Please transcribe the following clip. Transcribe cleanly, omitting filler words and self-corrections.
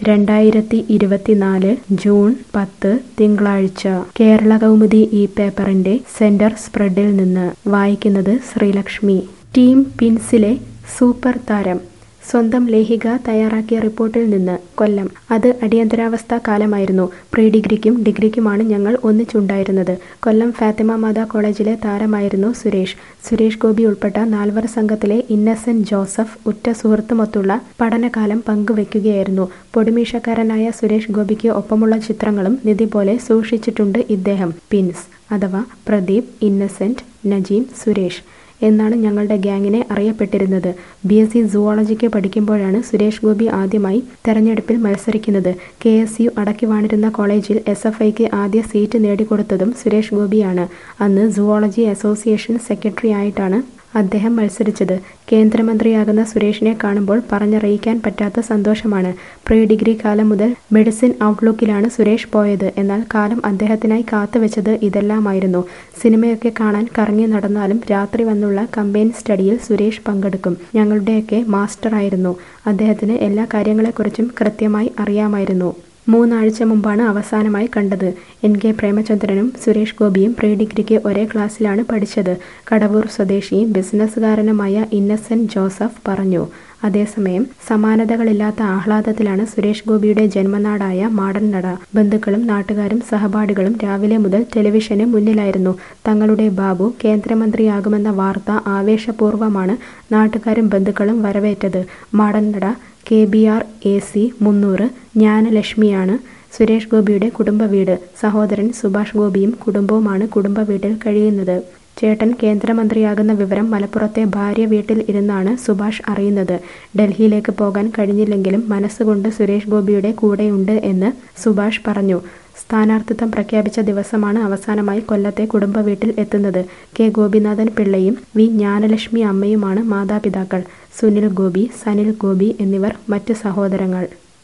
2024 June 10 തിങ്കളാഴ്ച കേരളകൗമുദി ഈ പേപ്പറിന്റെ സെന്റർ സ്പ്രെഡിൽ നിന്ന് വായിക്കുന്നത് ശ്രീലക്ഷ്മി. ടീം പിൻസിലെ സൂപ്പർ താരം സ്വന്തം ലേഖിക തയ്യാറാക്കിയ റിപ്പോർട്ടിൽ നിന്ന്. കൊല്ലം. അത് അടിയന്തരാവസ്ഥ കാലമായിരുന്നു. പ്രീ ഡിഗ്രിക്കും ഡിഗ്രിക്കുമാണ് ഞങ്ങൾ ഒന്നിച്ചുണ്ടായിരുന്നത്. കൊല്ലം ഫാത്തിമ മാതാ കോളേജിലെ താരമായിരുന്നു സുരേഷ്. സുരേഷ് ഗോപി ഉൾപ്പെട്ട 4 സംഘത്തിലെ ഇന്നസെന്റ് ജോസഫ് ഉറ്റ സുഹൃത്തുമൊത്തുള്ള പഠനകാലം പങ്കുവെക്കുകയായിരുന്നു. പൊടിമീശക്കാരനായ സുരേഷ് ഗോപിക്ക് ഒപ്പമുള്ള ചിത്രങ്ങളും നിധി പോലെ സൂക്ഷിച്ചിട്ടുണ്ട് ഇദ്ദേഹം. പിൻസ് അഥവാ പ്രദീപ്, ഇന്നസെന്റ്, നജീം, സുരേഷ് എന്നാണ് ഞങ്ങളുടെ ഗ്യാങ്ങിനെ അറിയപ്പെട്ടിരുന്നത്. BSc സുവോളജിക്ക് പഠിക്കുമ്പോഴാണ് സുരേഷ് ഗോപി ആദ്യമായി തെരഞ്ഞെടുപ്പിൽ മത്സരിക്കുന്നത്. KSU അടക്കി വാണിരുന്ന കോളേജിൽ SFIക്ക് ആദ്യ സീറ്റ് നേടിക്കൊടുത്തതും സുരേഷ് ഗോപിയാണ്. അന്ന് സുവോളജി അസോസിയേഷൻ സെക്രട്ടറി ആയിട്ടാണ് അദ്ദേഹം മത്സരിച്ചത്. കേന്ദ്രമന്ത്രിയാകുന്ന സുരേഷിനെ കാണുമ്പോൾ പറഞ്ഞറിയിക്കാൻ പറ്റാത്ത സന്തോഷമാണ്. പ്രീ ഡിഗ്രി കാലം മുതൽ മെഡിസിൻ ഔട്ട്ലുക്കിലാണ് സുരേഷ് പോയത്. എന്നാൽ കാലം അദ്ദേഹത്തിനായി കാത്തുവെച്ചത് ഇതെല്ലാമായിരുന്നു. സിനിമയൊക്കെ കാണാൻ കറങ്ങി നടന്നാലും രാത്രി വന്നുള്ള കമ്പൈൻ സ്റ്റഡിയിൽ സുരേഷ് പങ്കെടുക്കും. ഞങ്ങളുടെയൊക്കെ മാസ്റ്ററായിരുന്നു. അദ്ദേഹത്തിന് എല്ലാ കാര്യങ്ങളെക്കുറിച്ചും കൃത്യമായി അറിയാമായിരുന്നു. 3 ആഴ്ച മുമ്പാണ് അവസാനമായി കണ്ടത്. NK പ്രേമചന്ദ്രനും സുരേഷ് ഗോപിയും പ്രീ ഡിഗ്രിക്ക് ഒരേ ക്ലാസ്സിലാണ് പഠിച്ചത്. കടവൂർ സ്വദേശിയും ബിസിനസ്സുകാരനുമായ ഇന്നസെന്റ് ജോസഫ് പറഞ്ഞു. അതേസമയം സമാനതകളില്ലാത്ത ആഹ്ലാദത്തിലാണ് സുരേഷ് ഗോപിയുടെ ജന്മനാടായ മാടൻനട. ബന്ധുക്കളും നാട്ടുകാരും സഹപാഠികളും രാവിലെ മുതൽ ടെലിവിഷന് മുന്നിലായിരുന്നു. തങ്ങളുടെ ബാബു കേന്ദ്രമന്ത്രിയാകുമെന്ന വാർത്ത ആവേശപൂർവ്വമാണ് നാട്ടുകാരും ബന്ധുക്കളും വരവേറ്റത്. മാടൻനട KBR AC 300 ജ്ഞാനലക്ഷ്മിയാണ് സുരേഷ് ഗോപിയുടെ കുടുംബ വീട്. സഹോദരൻ സുഭാഷ് ഗോപിയും കുടുംബവുമാണ് കുടുംബ വീട്ടിൽ കഴിയുന്നത്. ചേട്ടൻ കേന്ദ്രമന്ത്രിയാകുന്ന വിവരം മലപ്പുറത്തെ ഭാര്യ വീട്ടിൽ ഇരുന്നാണ് സുഭാഷ് അറിയുന്നത്. ഡൽഹിയിലേക്ക് പോകാൻ കഴിഞ്ഞില്ലെങ്കിലും മനസ്സുകൊണ്ട് സുരേഷ് ഗോപിയുടെ കൂടെയുണ്ട് എന്ന് സുഭാഷ് പറഞ്ഞു. സ്ഥാനാർത്ഥിത്വം പ്രഖ്യാപിച്ച ദിവസമാണ് അവസാനമായി കൊല്ലത്തെ കുടുംബ വീട്ടിൽ എത്തുന്നത്. K ഗോപിനാഥൻ പിള്ളയും V ജ്ഞാനലക്ഷ്മി അമ്മയുമാണ് മാതാപിതാക്കൾ. സുനിൽ ഗോപി, സനിൽ ഗോപി എന്നിവർ മറ്റ് സഹോദരങ്ങൾ.